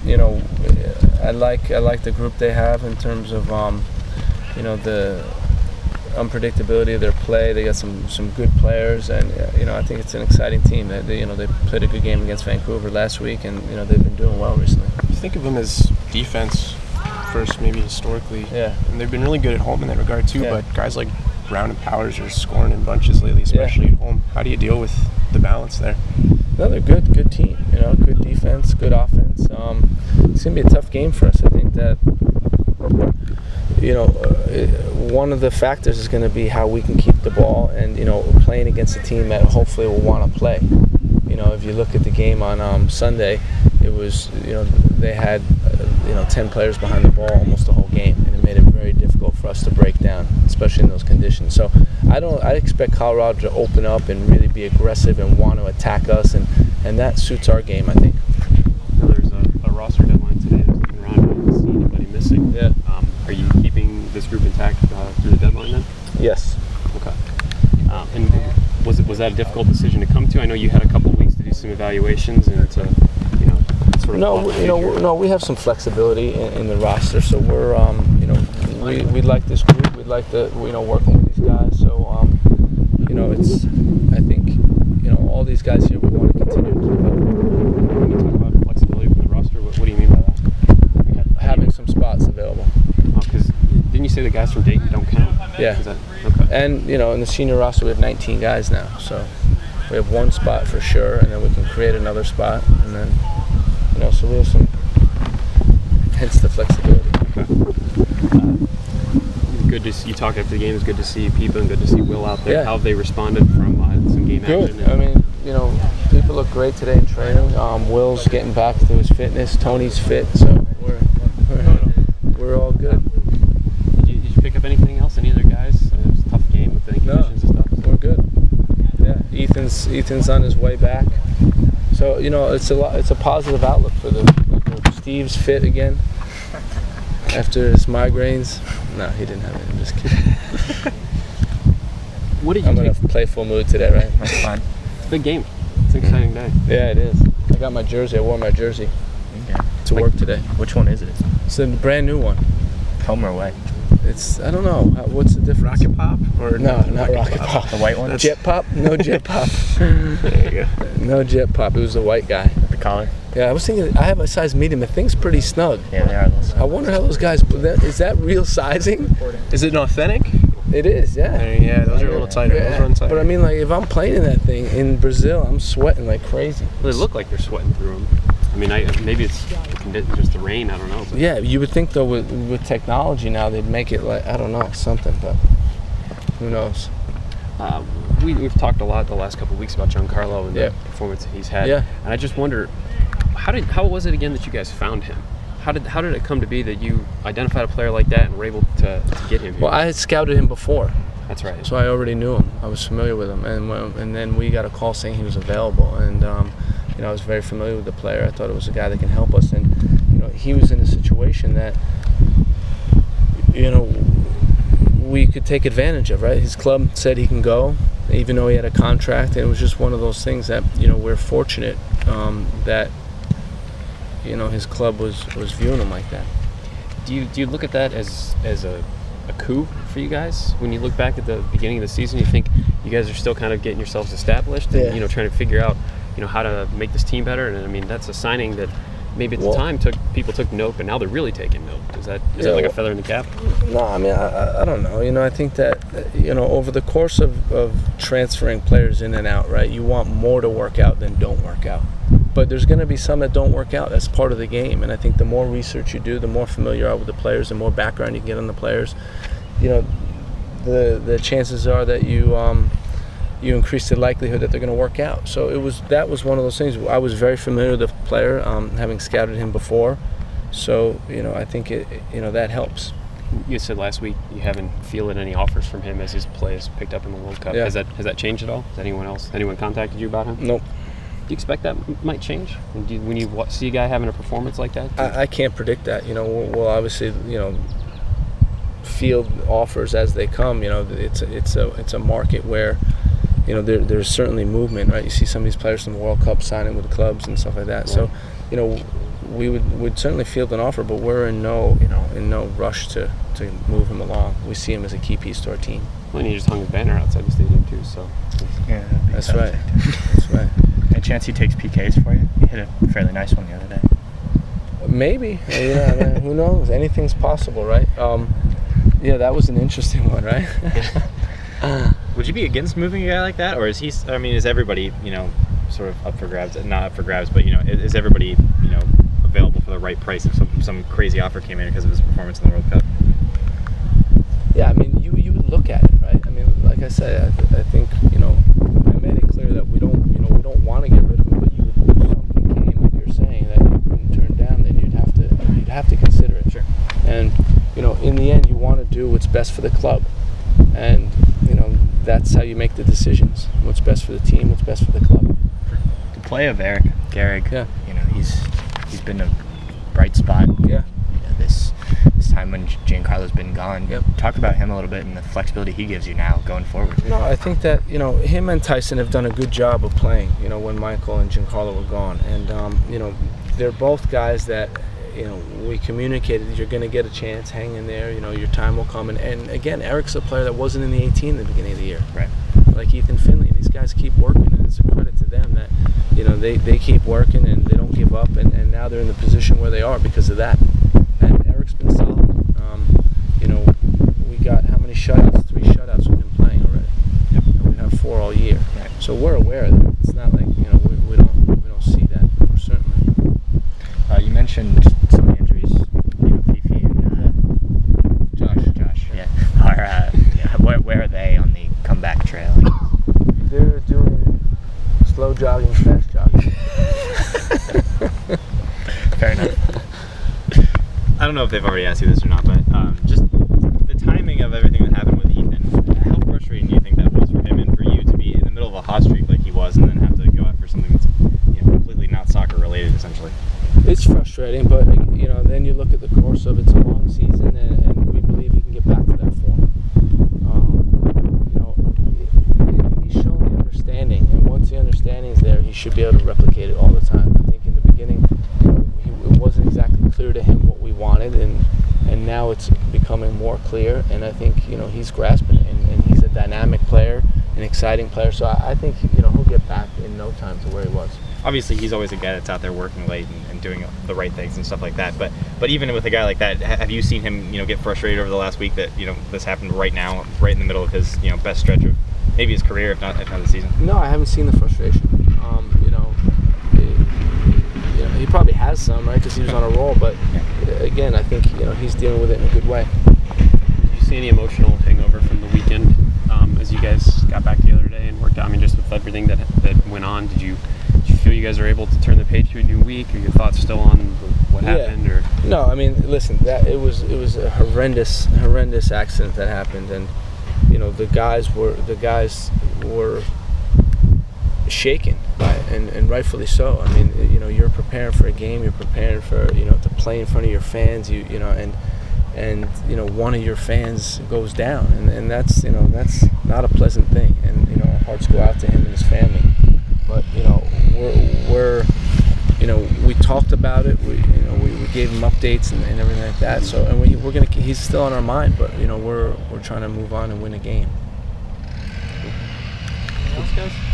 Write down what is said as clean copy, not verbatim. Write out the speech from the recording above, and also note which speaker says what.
Speaker 1: I like the group they have in terms of the unpredictability of their play. They got some good players, and I think it's an exciting team. They played a good game against Vancouver last week, and they've been doing well recently.
Speaker 2: You think of them as defense first, maybe historically.
Speaker 1: Yeah.
Speaker 2: And they've been really good at home in that regard too.
Speaker 1: Yeah.
Speaker 2: But guys like Brown and Powers are scoring in bunches lately, especially at home. How do you deal with the balance there?
Speaker 1: No, they're good team. Good defense, good offense. It's gonna be a tough game for us. I think that one of the factors is going to be how we can keep the ball, and playing against a team that hopefully will want to play. If you look at the game on Sunday, it was they had 10 players behind the ball almost the whole game, and it made it very difficult for us to break down, especially in those conditions. So I expect Colorado to open up and really be aggressive and want to attack us, and that suits our game, I think.
Speaker 3: There's a roster deadline today. There's looking around, I don't see anybody missing.
Speaker 1: Yeah.
Speaker 3: Are you keeping this group intact through the deadline then?
Speaker 1: Yes.
Speaker 3: Okay. And was that a difficult decision to come to? I know you had a couple of weeks to do some evaluations and to sort of.
Speaker 1: No, we have some flexibility in the roster, so we're we like this group. We'd like to working with these guys. So it's I think all these guys here we want to continue to develop.
Speaker 3: When you talk about flexibility from the roster, what do you mean by that?
Speaker 1: Having some spots available.
Speaker 3: Because didn't you say the guys from Dayton don't count?
Speaker 1: Yeah.
Speaker 3: Is that, okay.
Speaker 1: And in the senior roster we have 19 guys now, so we have one spot for sure, and then we can create another spot, and then so we have some. Hence the flexibility.
Speaker 3: Okay. Good to see you talk after the game. It's good to see people and good to see Will out there.
Speaker 1: Yeah.
Speaker 3: How have they responded from some game action?
Speaker 1: Good. I mean, people look great today in training. Will's getting back to his fitness. Tony's fit, so we're all good.
Speaker 3: Did you pick up anything else? Any other guys? It was a tough game with the conditions and stuff.
Speaker 1: We're good. Yeah, Ethan's on his way back. So it's a positive outlook for the group. Steve's fit again after his migraines. No, he didn't have it. I'm just kidding.
Speaker 3: What did you
Speaker 1: I'm in a playful mood today, right?
Speaker 2: That's fine.
Speaker 3: It's a big game. It's an exciting day.
Speaker 1: Yeah, it is. I got my jersey. I wore my jersey to work today.
Speaker 4: Which one is it?
Speaker 1: It's a brand new one.
Speaker 4: Home or away?
Speaker 1: It's, I don't know. What's the difference?
Speaker 2: Rocket Pop? Or
Speaker 1: No, not Rocket Pop.
Speaker 4: The white one?
Speaker 1: Jet Pop? No Jet Pop.
Speaker 2: There you go.
Speaker 1: No Jet Pop. It was the white guy.
Speaker 4: The collar?
Speaker 1: Yeah, I was thinking, I have a size medium. The thing's pretty snug.
Speaker 4: Yeah, they are. Those.
Speaker 1: I wonder how those guys, is that real sizing?
Speaker 2: Is it authentic?
Speaker 1: It is, yeah.
Speaker 2: Yeah, those are a little tighter.
Speaker 1: Yeah.
Speaker 2: Those run tighter.
Speaker 1: But I mean, like, if I'm playing in that thing in Brazil, I'm sweating like crazy.
Speaker 3: Well, they look like they're sweating through them. I mean, maybe it's just the rain. I don't know. But
Speaker 1: Yeah, you would think though with technology now they'd make it like, I don't know, something, but who knows?
Speaker 3: We've talked a lot the last couple of weeks about Giancarlo and
Speaker 1: Yeah.
Speaker 3: the performance that he's had.
Speaker 1: Yeah.
Speaker 3: And I just wonder, how was it again that you guys found him? How did it come to be that you identified a player like that and were able to get him here?
Speaker 1: Well, I had scouted him before,
Speaker 3: That's right.
Speaker 1: so I already knew him. I was familiar with him, and then we got a call saying he was available, and I was very familiar with the player. I thought it was a guy that can help us, and he was in a situation that we could take advantage of. Right, his club said he can go, even though he had a contract, and it was just one of those things that we're fortunate that his club was viewing him like that.
Speaker 3: Do you look at that as a coup for you guys? When you look back at the beginning of the season, you think you guys are still kind of getting yourselves established and trying to figure out how to make this team better? And I mean, that's a signing that maybe at the time people took note, but now they're really taking note. Is that like a feather in the cap?
Speaker 1: No, I mean, I don't know. I think that over the course of transferring players in and out, right, you want more to work out than don't work out. But there's going to be some that don't work out. That's part of the game. And I think the more research you do, the more familiar you are with the players, the more background you get on the players, the chances are that you increase the likelihood that they're going to work out. So that was one of those things. I was very familiar with the player, having scouted him before. So I think that helps.
Speaker 3: You said last week you haven't fielded any offers from him as his play has picked up in the World Cup.
Speaker 1: Yeah.
Speaker 3: Has that changed at all? Has anyone contacted you about him?
Speaker 1: Nope.
Speaker 3: Do you expect that might change when you see a guy having a performance like that?
Speaker 1: I can't predict that. We'll obviously field offers as they come. It's a market where there's certainly movement, right? You see some of these players from the World Cup signing with the clubs and stuff like that.
Speaker 3: Yeah.
Speaker 1: So we'd certainly field an offer, but we're in no rush to move him along. We see him as a key piece to our team.
Speaker 3: Well, and he just hung his banner outside the stadium too, so.
Speaker 4: Yeah,
Speaker 1: That's right. That's right.
Speaker 4: Any chance he takes PKs for you? He hit a fairly nice one the other day.
Speaker 1: Maybe. I mean, who knows? Anything's possible, right? Yeah, that was an interesting one, right?
Speaker 5: Would you be against moving a guy like that, or is he? I mean, is everybody sort of up for grabs? Not up for grabs, but is everybody available for the right price if some crazy offer came in because of his performance in the World Cup?
Speaker 1: Yeah, I mean, you would look at it, right? I mean, like I said, I think I made it clear that we don't want to get rid of him, but if something came, like you're saying, that you couldn't turn down, then you'd have to consider it.
Speaker 5: Sure.
Speaker 1: And in the end, you want to do what's best for the club, and that's how you make the decisions. What's best for the team, what's best for the club.
Speaker 4: The play of Eric Gehrig,
Speaker 1: Yeah.
Speaker 4: He's been a bright spot.
Speaker 1: Yeah.
Speaker 4: This time when Giancarlo's been gone.
Speaker 1: Yep.
Speaker 4: Talk about him a little bit and the flexibility he gives you now going forward.
Speaker 1: No, I think that him and Tyson have done a good job of playing. When Michael and Giancarlo were gone, and they're both guys that we communicated that you're going to get a chance, hang in there. Your time will come. And again, Eric's a player that wasn't in the 18 in the beginning of the year.
Speaker 4: Right.
Speaker 1: Like Ethan Finley, these guys keep working, and it's a credit to them that they keep working and they don't give up, and now they're in the position where they are because of that. And Eric's been solid. We got how many shutouts? 3 shutouts with him playing already.
Speaker 4: Yep.
Speaker 1: And we have 4 all year.
Speaker 4: Right.
Speaker 1: So we're aware of that. It's not like we don't see that. We're certainly.
Speaker 4: You mentioned some of the injuries, Fifi and Josh. Yeah. Where are they on the comeback trail?
Speaker 1: They're doing slow jogging, fast jogging.
Speaker 4: Fair enough.
Speaker 5: I don't know if they've already asked you this or not, but just the timing of everything that happened with Ethan, how frustrating do you think that was for him and for you to be in the middle of a hot streak like he was and then have to go after something that's completely not soccer related, essentially?
Speaker 1: It's frustrating, but then you look at the course of it's a long season, and we believe he can get back to that form. He's shown the understanding, and once the understanding is there, he should be able to replicate it all the time. I think in the beginning, it wasn't exactly clear to him what we wanted, and now it's becoming more clear, and I think he's grasping it, and he's a dynamic player, an exciting player. So I think he'll get back in no time to where he was.
Speaker 5: Obviously, he's always a guy that's out there working late and doing the right things and stuff like that. But even with a guy like that, have you seen him get frustrated over the last week that this happened right now, right in the middle of his best stretch of maybe his career, if not the season?
Speaker 1: No, I haven't seen the frustration. He probably has some, right, because he was on a roll. But again, I think he's dealing with it in a good way.
Speaker 3: Did you see any emotional hangover from the weekend as you guys got back the other day and worked out? I mean, just with everything that went on, did you feel you guys are able to turn the page to a new week? Or your thoughts still on what happened? Or
Speaker 1: no, I mean, listen, that it was a horrendous accident that happened, and the guys were shaken by it, and rightfully so. I mean, you're preparing for a game, you're preparing for to play in front of your fans, and one of your fans goes down, and that's not a pleasant thing, and our hearts go out to him and his family. But we're we talked about it. We gave him updates and everything like that. So and he's still on our mind, but we're trying to move on and win a game.
Speaker 3: Anything else, guys?